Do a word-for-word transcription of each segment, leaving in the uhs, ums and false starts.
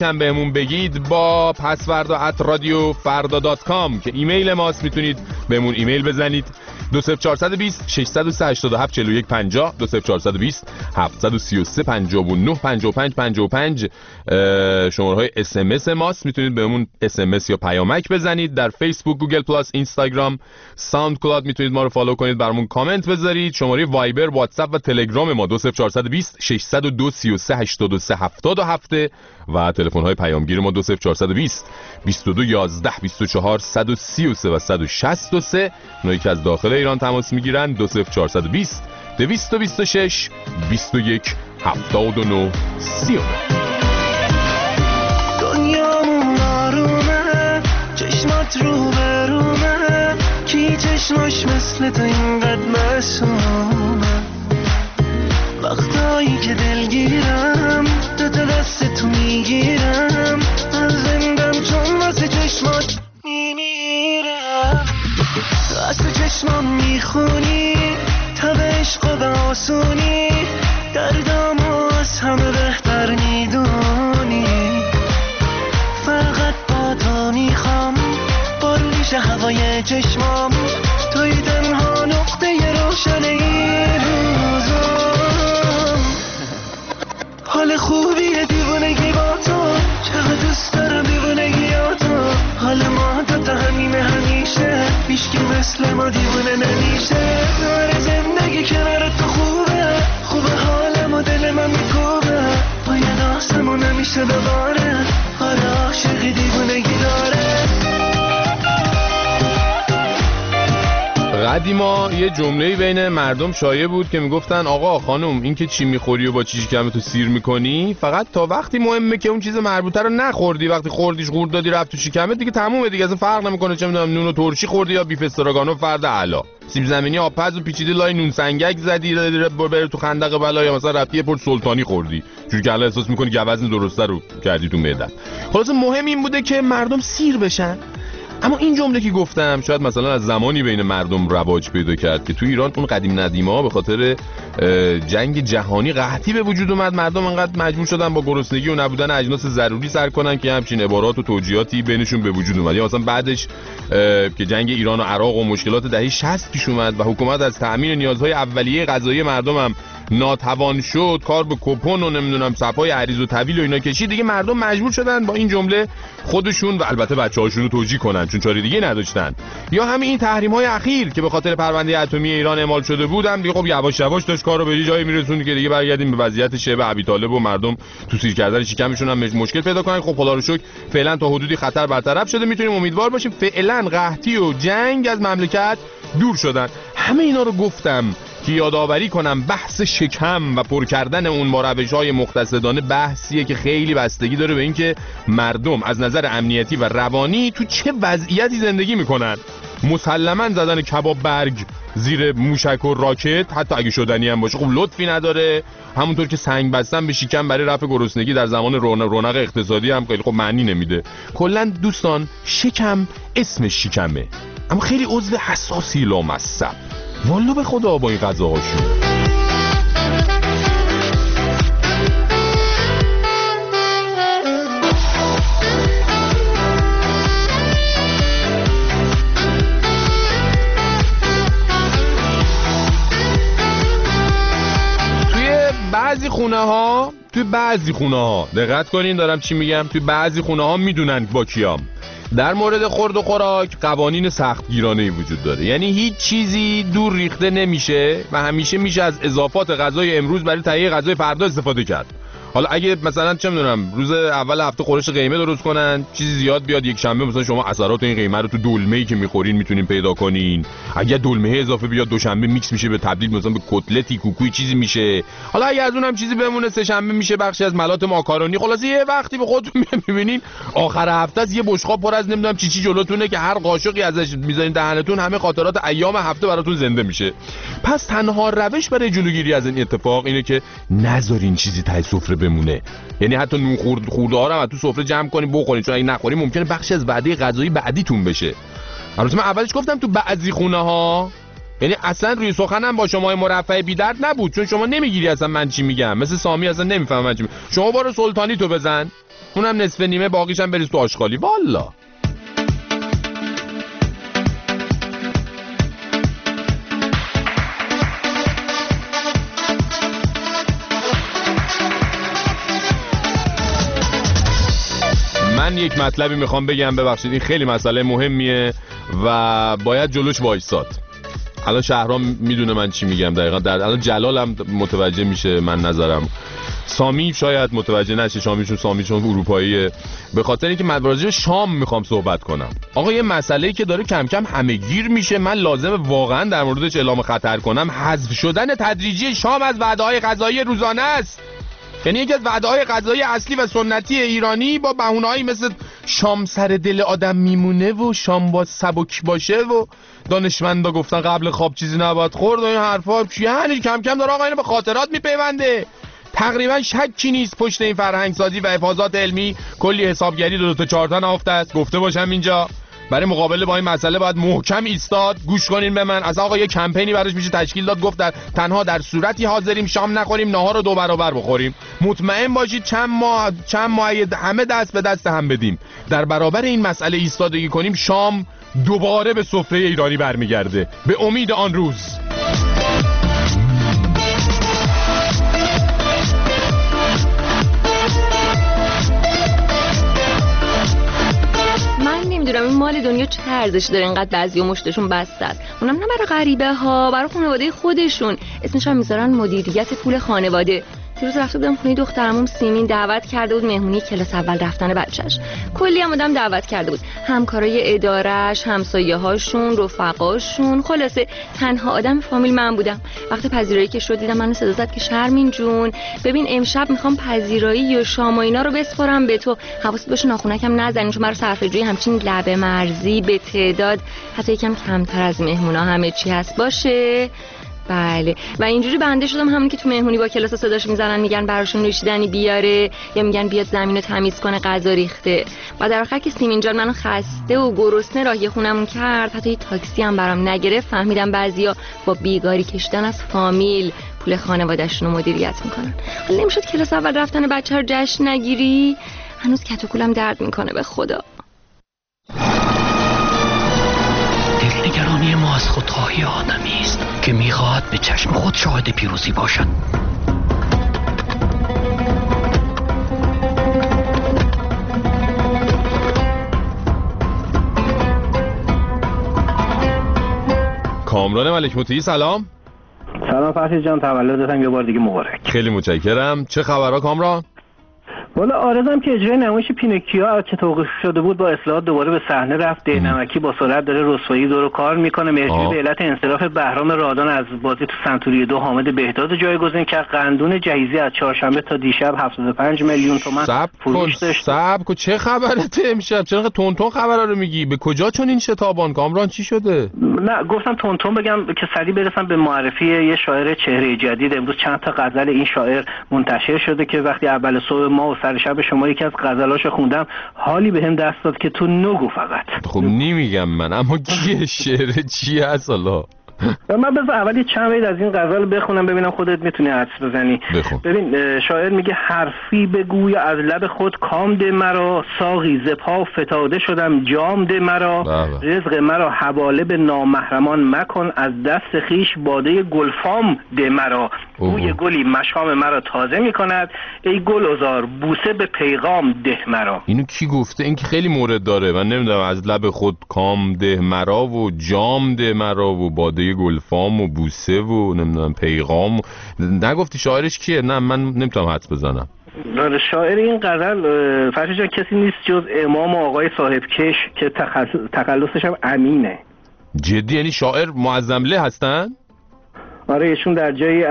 هم بهمون بگید با پسوردا ات رادیو فردا دات کام که ایمیل ماست. میتونید بهمون ایمیل بزنید دو صفر چهار دو صفر شش صفر سه هشت هفت چهار یک پنجاه دو صفر چهار دو صفر هفت سه سه پنجاه و نه پنجاه و پنج پنجاه و پنج شماره های اس ام اس ماست. میتونید بهمون اس ام اس یا پیامک بزنید. در فیسبوک، گوگل پلاس، اینستاگرام، ساوند کلاود میتونید ما رو فالو کنید، برامون کامنت بذارید. شماره وایبر، واتساپ و تلگرام ما دو صفر چهار دو صفر شش صفر دو سه سه هشتاد و سه هفتاد و هفت و تلفن های پیامگیر ما دو صفر چهار دو صفر بیست و دو یازده بیست و چهار صد و سی و سه و صد و شصت و سه. اونایی که از داخل ایران تماس میگیرن دو صفر چهار دو بیست دویست و بیست و شش بیست و یک هفتاد و نه سی و نه. دنیامون آرومه، چشمات رو برومه، کی چشماش مثل تو اینقدر معصومه. وقتایی که دلگیرم دو تا دست تو میگیرم، من زندم چون واسه چشمات میمیرم. از تو چشمام میخونی تا به عشق و به آسونی، دردامو از همه بهتر میدونی. فقط با تو میخوام باروریش هوای چشمام، توی تنها نقطه روشن این روزم. حال خوبیه دیوونگی با تو، چقدر دوست دارم دیوونگی با تو. حال ما دوتا همینه همیشه، هیچکی مثل ما دیوونه نمیشه. داره زندگی کنار تو خوبه، خوبه حالم و دل من میکوبه. باید آسمون نمیشه بباره، آره عاشقی دیوونگی داره. قدیما یه جمله‌ای بین مردم شایع بود که میگفتن آقا خانم این که چی میخوری و با چی شکم تو سیر میکنی فقط تا وقتی مهمه که اون چیز مربوطه رو نخوردی. وقتی خوردیش قورت دادی رفت تو شکمت دیگه تمومه دیگه، اصلا فرق نمیکنه چه میدونم نون و ترشی خوردی یا بیف استراگانو فرد اعلی. سیب زمینی آبپز و پیچیدی لای نون سنگک زدی بره تو خندق بلا، یا مثلا رفتی یه پرت سلطانی خوردی چون که الان احساس میکنی گوزن درسته رو کردی تو معدت. خلاص مهم این بوده که مردم سیر بشن. اما این جمله که گفتم شاید مثلا از زمانی بین مردم رواج پیدا کرد که تو ایران اون قدیم ندیما به خاطر جنگ جهانی قحطی به وجود اومد. مردم انقدر مجبور شدن با گرسنگی و نبودن اجناس ضروری سر کنن که همچین عبارات و توجیهاتی بینشون به وجود اومد. یا مثلا بعدش که جنگ ایران و عراق و مشکلات دهه شصت پیش اومد و حکومت از تأمین نیازهای اولیه غذایی مردم هم ناتوان شد، کار به کپون و نمیدونم صفای عریض و طویل و اینا کشید، دیگه مردم مجبور شدن با این جمله خودشون و البته بچه‌هاشون رو توجیه کنن چون چاره دیگه نداشتن. یا همین این تحریم‌های اخیر که به خاطر پرونده اتمی ایران اعمال شده بودم دیگه خب یواش یواش داشت کارو به جایی میرسوند که دیگه برگردیم به وضعیت شبه ابی طالب و مردم تو سیر کردن شکمشون هم مشکل پیدا کنن. خب خدا رو شکر فعلا تا حدودی خطر برطرف شده، میتونیم امیدوار باشیم فعلا قحطی و جنگ از مملکت دور شدن. همه اینا رو گفتم که یادآوری کنم بحث شکم و پر کردن اون با روش‌های مقتصدانه بحثیه که خیلی بستگی داره به اینکه مردم از نظر امنیتی و روانی تو چه وضعیتی زندگی میکنن. مسلماً زدن کباب برگ زیر موشک و راکت حتی اگه شدنی هم باشه خب لطفی نداره، همونطور که سنگ بستن به شکم برای رفع گرسنگی در زمان رونق اقتصادی هم خیلی خب معنی نمیده. کلاً دوستان شکم اسمش شکمه اما خیلی عضو حساسی لامصب، والله به خدا با این غذاهاشون. توی بعضی خونه ها توی بعضی خونه ها دقت کنین دارم چی میگم، توی بعضی خونه ها میدونن با کیام. در مورد خورد و خوراک قوانین سختگیرانه‌ای وجود داره، یعنی هیچ چیزی دور ریخته نمیشه و همیشه میشه از اضافات غذای امروز برای تهیه غذای فردا استفاده کرد. حالا اگه مثلا چه میدونم روز اول هفته خورش قیمه درست کنن چیزی زیاد بیاد یک شنبه مثلا شما اثرات این قیمه رو تو دلمه‌ای که میخورین میتونین پیدا کنین. اگه دلمه اضافه بیاد دوشنبه میکس میشه به تبدیل مثلا به کتلتی کوکوی چیزی میشه. حالا اگه از اونم چیزی بمونه سه شنبه میشه بخشی از ملات ماکارونی. خلاص یه وقتی به خودتون میبینین آخر هفته از یه بشقاب پر از نمیدونم چی چی جلوتونه که هر قاشقی ازش میذارین دهنتون همه خاطرات ایام هفته براتون زنده میشه. پس تنها روش برای جلوگیری از این اتفاق اینه که نذارین چیزی ته سفره بمونه. یعنی حتی نون خورد خورده ها رو هم تو سفره جمع کنین بخورین، چون اگه نخورین ممکنه بخشی از وعده غذایی بعدیتون بشه. البته من اولش گفتم تو بعضی خونه ها یعنی اصلا روی سخنم با شما مرفع بی درد نبود، چون شما نمیگیری اصلا من چی میگم، مثل سامی اصلا نمیفهم من چی میگم. شما برو سلطانی تو بزن، اونم نصف نیمه، باقیش هم بریز تو آشغالی. والا من یک مطلبی میخوام بگم، ببخشید این خیلی مسئله مهمیه و باید جلوش وایساد. الان شهرام میدونه من چی میگم دقیقا، در الان جلالم متوجه میشه من نظرم، سامی شاید متوجه نشه، سامیشون سامیشون اروپاییه، به خاطر اینکه من راجع به شام میخوام صحبت کنم. آقا یه مسئله‌ای که داره کم کم همه گیر میشه، من لازمه واقعا در موردش اعلام خطر کنم، حذف شدن تدریجی شام از وعده‌های غذایی روزانه است. یعنی یکی از وعده‌های غذایی اصلی و سنتی ایرانی با بهونه‌هایی مثل شام سر دل آدم میمونه و شام با سبک باشه و دانشمندا گفتن قبل خواب چیزی نباید خورد و این حرفا، یعنی کم کم داره آقا اینو به خاطرات میپیونده. تقریبا شکی نیست پشت این فرهنگ سازی و حفاظات علمی کلی حسابگری دو, دو تا چهار تا نهفته است. گفته باشم اینجا برای مقابله با این مسئله باید محکم ایستاد. گوش کنین به من. از آقا یه کمپینی براش میشه تشکیل داد، گفت در تنها در صورتی حاضریم شام نخوریم نهار رو دو برابر بخوریم. مطمئن باشید چند ماه چند ماه همه دست به دست هم بدیم در برابر این مسئله ایستادگی کنیم، شام دوباره به سفره ایرانی برمیگرده به امید آن روز. نمیدونم این مال دنیا چه ارزشی داره اینقدر بعضیا مشتشون بسته است، اونم نه برای غریبه ها، برای خانواده خودشون. اسمش هم میذارن مدیریت پول خانواده. دیروز رفته بودم خونه دخترمون سیمین، دعوت کرده بود مهمونی کلاس اول رفتن بچه‌ش. کلی هم آدم دعوت کرده بود، همکارای اداره‌اش، همسایه‌هاشون، رفقاشون، خلاصه تنها آدم فامیل من بودم. وقتی پذیرایی که شد دیدم منو صدا زد که شرمین جون ببین امشب میخوام پذیرایی یا شام و اینا رو بسپارم به تو، حواست باشه ناخونکم نزنین چون برای صرفه‌جویی همچین لبه مرزی به تعداد حتی یکم کمتر از مهمونا همه چی هست باشه. بله و اینجوری بنده شدم همون که تو مهمونی با کلاس صداش میزنن میگن براشون نوشیدنی بیاره یا میگن بیاد زمینو تمیز کنه غذا ریخته. و در آخر که سیمین جان منو خسته و گرسنه راهی خونمون کرد، حتی یه تاکسی هم برام نگرفت، فهمیدم بعضیا با بیگاری کشیدن از فامیل پول خانواده‌شون رو مدیریت میکنن. حالا نمیشد کلاس اول رفتن بچه رو جشن نگیری؟ هنوز کت و کولم درد میکنه به خدا. دلنگرانی ما از خودخواهی آدمی است که میخواهد به چشم خود شاهد پیروزی باشد. کامران ملک موتی سلام. سلام فرشید جان، تولدتم یه بار دیگه مبارک. خیلی متشکرم. چه خبرها کامران؟ والا آرزم که اجرای نمایش پینوکیو که توقیف شده بود با اصلاحات دوباره به صحنه رفت. نمکی با سرعت داره رسوایی دور کار میکنه. مهرجویی به علت انصراف بهرام رادان از بازی تو سنتوری دو حامد بهداد جایگزین کرد. قندون جهیزی از چهارشنبه تا دیشب هفتاد و پنج میلیون تومان فروش داشت. صبر کن چه خبرته امشب؟ چرا تون تون خبرا رو میگی؟ به کجا چون این شتابان کامران؟ چی شده؟ نه گفتم تون تون بگم که سریع برسم به معرفی یه شاعر چهره جدید. امروز چند تا غزل این شاعر منتشر شده که وقتی اول صبح ما و سر شب شما یکی از غزلاشو خوندم حالی بهم دست داد که تو نگو فقط. خب نمیگم من، اما کیه شعر چی هست حالا؟ من بذار اول یه چند بیت از این غزل بخونم ببینم خودت میتونی حدس بزنی. بخون. ببین شاعر میگه حرفی بگوی از لب خود کام ده مرا، ساقی ز پا فتاده شدم جام ده مرا، بابا. رزق مرا حواله به نامحرمان مکن، از دست خیش باده گلفام ده مرا، بوی گلی مشام مرا تازه میکند، ای گل عذار بوسه به پیغام ده مرا. اینو کی گفته؟ این که خیلی مورد داره. من نمیدونم از لب خود کام ده مرا و جام ده مرا و باده گلفام و بوسه و نمیدونم پیغام و... نگفتی شاعرش کیه؟ نه من نمیتونم حدس بزنم. شاعر این غزل فرشید جان کسی نیست جز امام و آقای صاحب کش که تخلصش هم امینه. جدی؟ یعنی شاعر معظمله هستن؟ آره ایشون در جایی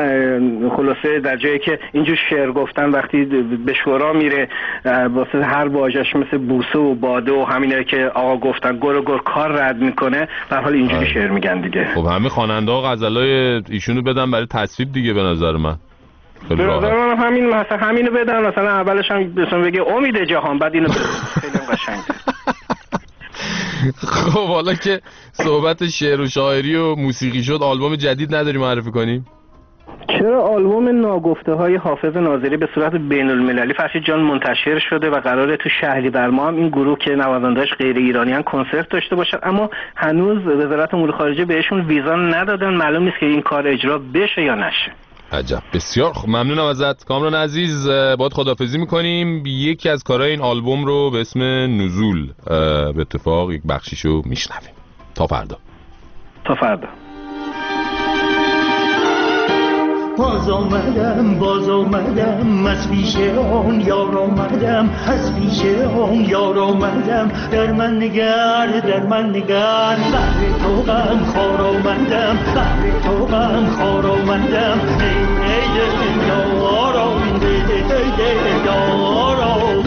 خلاصه در جایی که اینجور شعر گفتن وقتی به شورا میره واسه هر واژه‌اش مثل بوسه و باده و همینه که آقا گفتن گر و گر کار رد میکنه، در حال اینجوری شعر میگن دیگه. خب همه خواننده ها غزلای ایشونو بدن برای تصویب دیگه به نظر من. به نظر من همین مثلا همینو بدن، مثلا اولش هم بسون بگه امید جهان، بعد اینو خیلی قشنگ. خب حالا که صحبت شعر و شاعری و موسیقی شد، آلبوم جدید نداری معرفی کنیم؟ چرا، آلبوم ناگفته های حافظ ناظری به صورت بین المللی فرشید جان منتشر شده و قراره تو شهریور ماه هم این گروه که نوازنده‌اش غیر ایرانیان کنسرت داشته باشن، اما هنوز وزارت امور خارجه بهشون ویزا ندادن، معلوم نیست که این کار اجرا بشه یا نشه. عجب. بسیار خب، ممنونم ازت کامران عزیز. باید خداحافظی میکنیم. یکی از کارهای این آلبوم رو به اسم نزول به اتفاق یک بخشیشو میشنویم. تا فردا. تا فردا. باز آمدم باز آمدم از پیش آن یار آمدم، از پیش آن یار آمدم، در من نگر در من نگر، بهر تو غم خوار آمدم، بهر تو غم خوار آمدم، ای ای دل یارم، ای ای دل یارم،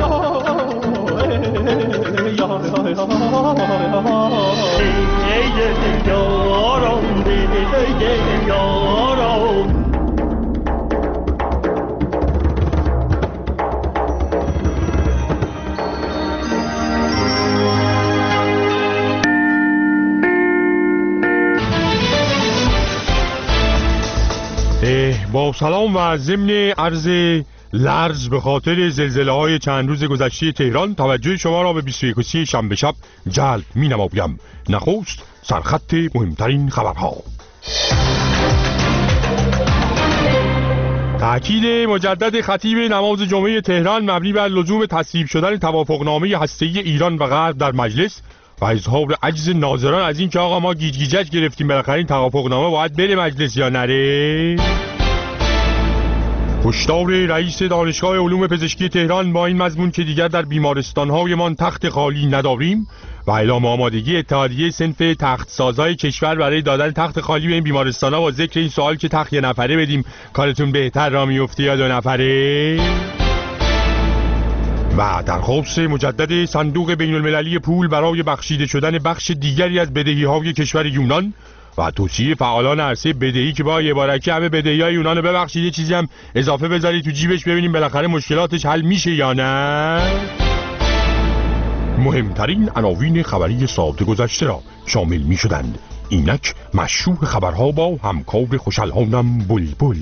ای ای دل یارم، ای دل یارم. با سلام و ضمن عرض لرز به خاطر زلزله های چند روز گذشته تهران، توجه شما را به بیست و یکم شنبه شب جلب می نمایم. نخست سرخط مهمترین خبرها. تأکید مجدد خطیب نماز جمعه تهران مبنی بر لزوم تصویب شدن توافقنامه هسته‌ای ایران و غرب در مجلس و اظهار عجز ناظران از این که آقا ما گیج گیجک گرفتیم، بالاخره این توافقنامه باید بره مجلس یا نره. هشدار رئیس دانشگاه علوم پزشکی تهران با این مضمون که دیگر در بیمارستان‌هایمان تخت خالی نداریم و اعلام آمادگی اتحادیه صنف تخت سازای کشور برای دادن تخت خالی به این بیمارستان‌ها با ذکر این سوال که تخت یه نفره بدیم کارتون بهتر را میفته یا دو نفره. و درخواست مجدد صندوق بین المللی پول برای بخشیده شدن بخش دیگری از بدهی‌های کشور یونان و توصیه فعالان عرصه بدهی که با یه بارکه همه بدهی‌های یونان رو ببخشید، یه چیزی هم اضافه بذاری تو جیبش ببینیم بالاخره مشکلاتش حل میشه یا نه. مهمترین عناوین خبری ساعت گذشته را شامل می شدند. اینک مشروع خبرها با همکار خوشالهانم بلبل.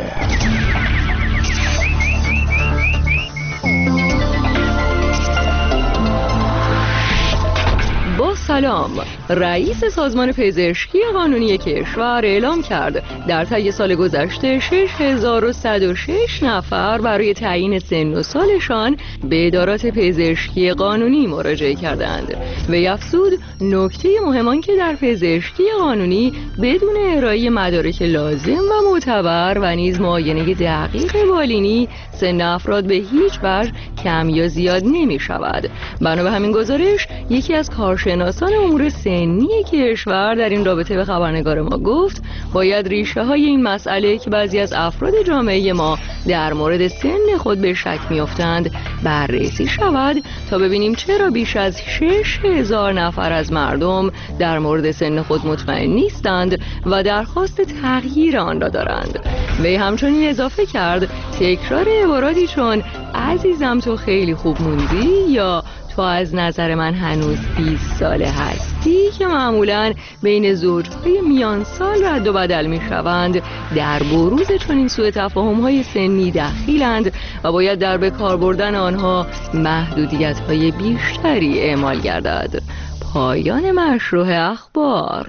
سلام. رئیس سازمان پزشکی قانونی کشور اعلام کرد در طی سال گذشته شش هزار و صد و شش نفر برای تعیین سن و سالشان به ادارات پزشکی قانونی مراجعه کردند. وی افزود نکته مهم آن که در پزشکی قانونی بدون ارائه مدارک لازم و معتبر و نیز معاینه دقیق بالینی سن افراد به هیچ وجه کم یا زیاد نمی شود. بنا به همین گزارش یکی از کارشناسان امور سنی کشور در این رابطه به خبرنگار ما گفت باید ریشه های این مسئله که بعضی از افراد جامعه ما در مورد سن خود به شک میافتند بررسی شود تا ببینیم چرا بیش از شش هزار نفر از مردم در مورد سن خود مطمئن نیستند و درخواست تغییر آن را دارند. وی همچنین اضافه کرد تکرار عباراتی چون عزیزم تو خیلی خوب موندی یا تو از نظر من هنوز بیست ساله هستی که معمولاً بین زوجهای میان سال رد و بدل می شوند در بروز چنین سوء تفاهم‌های سنی دخیلند و باید در به کار بردن آنها محدودیت‌های بیشتری اعمال گردد. پایان مشروع اخبار.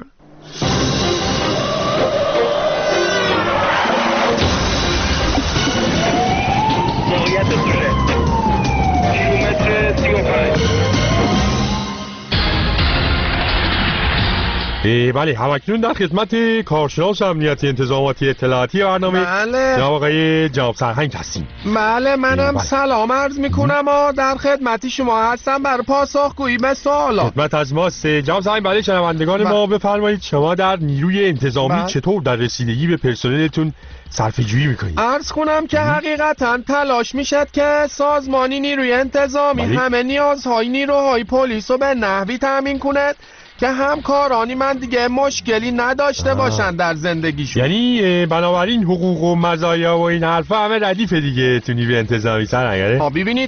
بله، همکنون در خدمت کارشناس امنیتی انتظاماتی اطلاعاتی برنامه بله جناب آقای جناب سرهنگ هستیم. بله منم بله. سلام عرض میکنم و در خدمتی شما هستم برای پاسخگویی به سوالات. خدمت از ماست جناب سرهنگ. برای شنوندگان ما بفرمایید شما در نیروی انتظامی بله. چطور در رسیدگی به پرسنلتون صرفه‌جویی میکنید؟ عرض کنم که حقیقتا تلاش میشد که سازمانی نیروی انتظامی بله. همه نیازهای نیروهای پلیس رو به نحوی تامین کند که همکارانی من دیگه مشکلی نداشته باشن در زندگیشون. یعنی بنابراین حقوق و مزایا و این حرفا همه ردیفه دیگه تو نیروی انتظامی سرهنگ. ها ببینید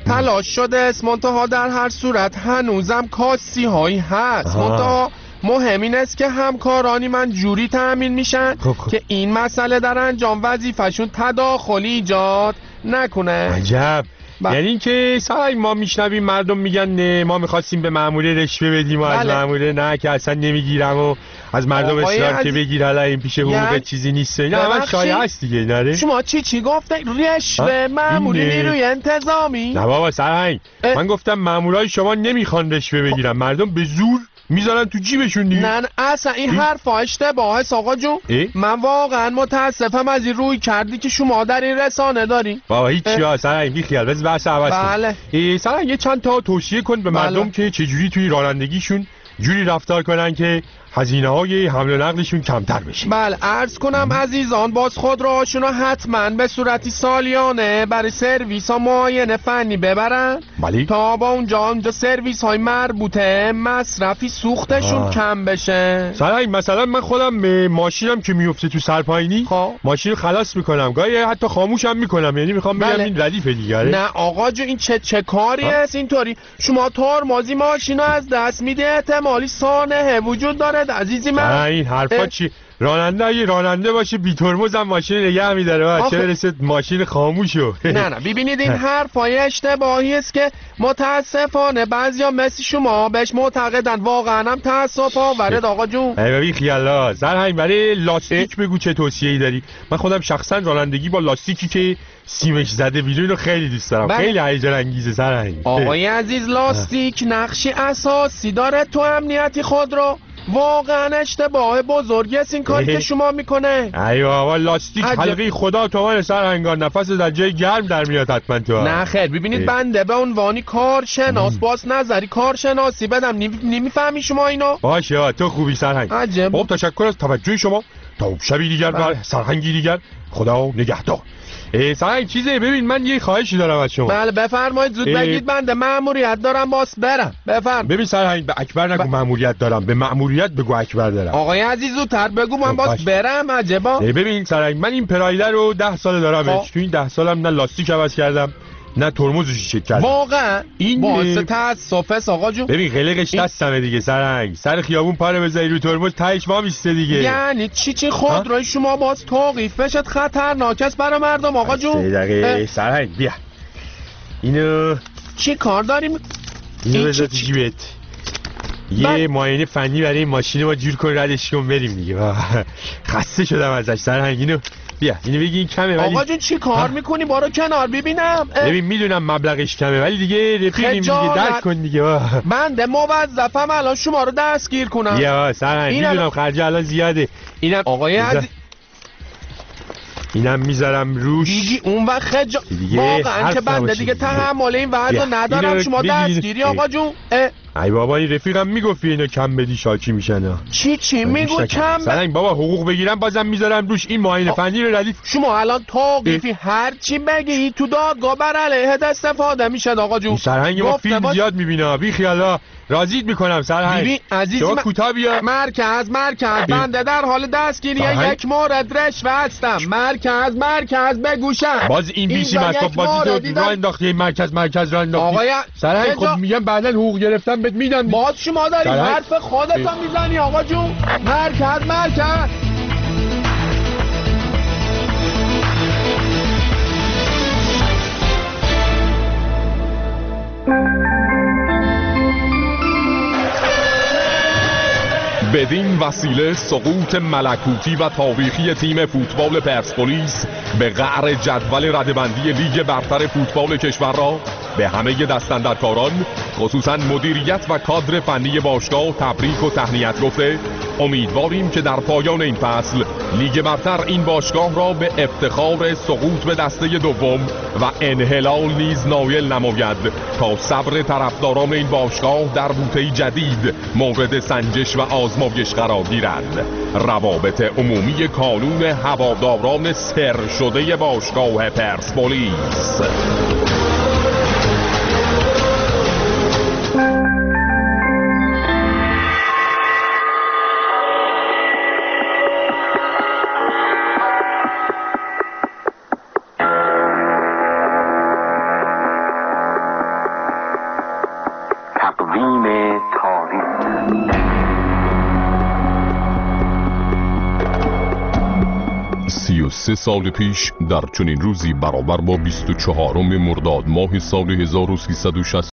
تلاش شده است، منتها در هر صورت هنوزم کاسی هایی هست. منتها مهم این است که همکارانی من جوری تأمین میشن خب خب. که این مسئله در انجام وظیفه‌شون تداخلی ایجاد نکنه. عجب. با... یعنی اینکه سعی ما میشنویم مردم میگن نه ما میخواستیم به مأموره رشوه بدیم و بله. از مأموره نه که اصلا نمیگیرم و از مردم اصرار از... که بگیر حالا این پیش حقوق یعنی... چیزی نیست. نه همه شایعه هست دیگه. نره شما چی چی گفته؟ رشوه مأموری نیروی انتظامی؟ نه بابا سرهنگ اه... من گفتم مأمورای شما نمیخوان رشوه بگیرن، مردم به زور میذارن تو جیبشون دیگه. نه اصلا این حرفا اشتباهه آقا جون. من واقعا متاسفم از این روی کردی که شما در این رسانه داری. بابا هیچی ها سرنگ بی خیال بس بحث عوض کن. بله سرنگ یه چند تا توصیه کن به مردم بله. که چجوری توی رانندگیشون جوری رفتار کنن که هزینه های حمل و نقلشون کمتر بشه. بله عرض کنم ام. عزیزان باز خود راهشون رو حتما به صورتی سالیانه برای سرویس ها معاینه فنی ببرن بلی. تا با اونجا اونجا سرویس های مربوطه مصرفی سوختشون آه. کم بشه. سرنگ مثلا من خودم ماشینم که میفته تو سرپاینی خب ماشین خلاص میکنم، گاهی حتی خاموشم میکنم، یعنی میخوام بگم بله. این ردیفه دیگه. نه آقا جو این چه چه کاری است اینطوری؟ شما ترمزی ماشینو از دست میده، احتمالی سانحه وجود داره عزیزی من. نه این حرفا چی؟ راننده اگه راننده باشه بی ترمز هم ماشین نگه میداره، چه برسه ماشین خاموشو. نه نه ببینید این حرفای اشتباهی است که متاسفانه بعضیا مثل شما بهش معتقدن. واقعا هم تاسف آورد آقا جون. ای ببین خیالا سرهنگ برای لاستیک بگو چه توصیه‌ای داری؟ من خودم شخصا رانندگی با لاستیکی که سیمش زده بیرون رو خیلی دوست دارم. بله. خیلی هیجان انگیزه سرهنگ. آقای عزیز لاستیک نقشی اساسی داره تو امنیتی خود رو. واقعا اشتباه بزرگی است این کاری که شما میکنه. ای بابا لاستیک حلقه خدا تو من سرهنگان نفس در جای گرم در میاد حتما تو. نه خیر ببینید بنده به عنوانی کارشناس باز نظری کارشناسی بدم نمیفهمی شما اینو؟ باشه تو خوبی سرهنگ. عجب. خب تشکر از توجه شما. تا شبی دیگر بر سرهنگی دیگر خدا نگهدار. سرهنگ چیزه ببین من یه خواهشی دارم از شما. بله بفرمایید زود بگید بنده مأموریت دارم باز برم. بفرم. ببین سرهنگ به اکبر نگو ب... مأموریت دارم، به مأموریت بگو اکبر دارم. آقای عزیز زودتر بگو من باز برم. عجبا. ببین سرهنگ من این پرایله رو ده سال دارم. تو این ده سالم نه لاستیک عوض کردم نه ترمزش چک کردم. واقعا این باعث تاسفه آقا جون. ببین قلقش دستمه دیگه سرهنگ، سر خیابون پاره بزنی رو ترمز تهش ما میسته دیگه. یعنی چی چی خودروی شما باز توقیف بشد خطرناک است برای مردم آقا جون. سه دقیقه سرهنگ بیا اینو چی کار داریم؟ اینو بذار تو جیبت. یه معاینه فنی برای این ماشین ما جور کن ردش کن بریم دیگه. خسته شدم ازش سرهنگ. اینو بیا اینو بگی این کمه ولی آقا جون چی کار میکنی؟ بارو کنار ببینم. ببین میدونم مبلغش کمه ولی دیگه رفیقیم دیگه درک کن دیگه. بنده موظفم الان شما رو دستگیر کنم. یا سرهنگ میدونم خرج الان زیاده. اینم آقای عزیز اینم میذارم روش دیگه اون وقت خجا واقعا که بنده دیگه تحمل این وضع ندارم. شما دستگیری آقا جون. ای بابا این رفیقم میگفتی اینو کم بدی شاکی میشن. چی چی میگو کم سرهنگ بابا حقوق بگیرم بازم میذارم روش این معاینه فنی رو ردیف. شما الان توقیفی هر چی بگی تو دادگاه بر علیهت استفاده میشه آقا جون. سرهنگ ما فیلم باز... زیاد میبینه بی خیالا راضیت میکنم سرهنگ. ببین عزیز من... کوتاه بیا. مرکز مرکز بنده در حال دستگیری یک مورد رشوه هستم. مرکز مرکز بگوشم باز این بیسی مطلب بازی تو راه انداختی این مرکز مرکز راه انداختی. آقای سرهنگ خب میگم بعدن حقوق گرفتم بهت میدم. باز شما داری حرف خودتو میزنی آقا جون. مرکز مرکز بدین وسیله سقوط ملکوتی و تاریخی تیم فوتبال پرسپولیس به قعر جدول رده‌بندی لیگ برتر فوتبال کشور را به همه دستاندرکاران خصوصا مدیریت و کادر فنی باشگاه تبریک و تهنیت گفته امیدواریم که در پایان این فصل لیگ برتر این باشگاه را به افتخار سقوط به دسته دوم و انحلال نیز نایل نماید تا صبر طرفداران این باشگاه در بوته جدید مورد سنجش و آزمایش قرار گیرد. روابط عمومی کانون هواداران سر شده باشگاه پرسپولیس. تقویم تاریخ. سی و سه سال پیش در چنین روزی برابر با بیست و چهارم مرداد ماه سال هزار و سیصد و شصت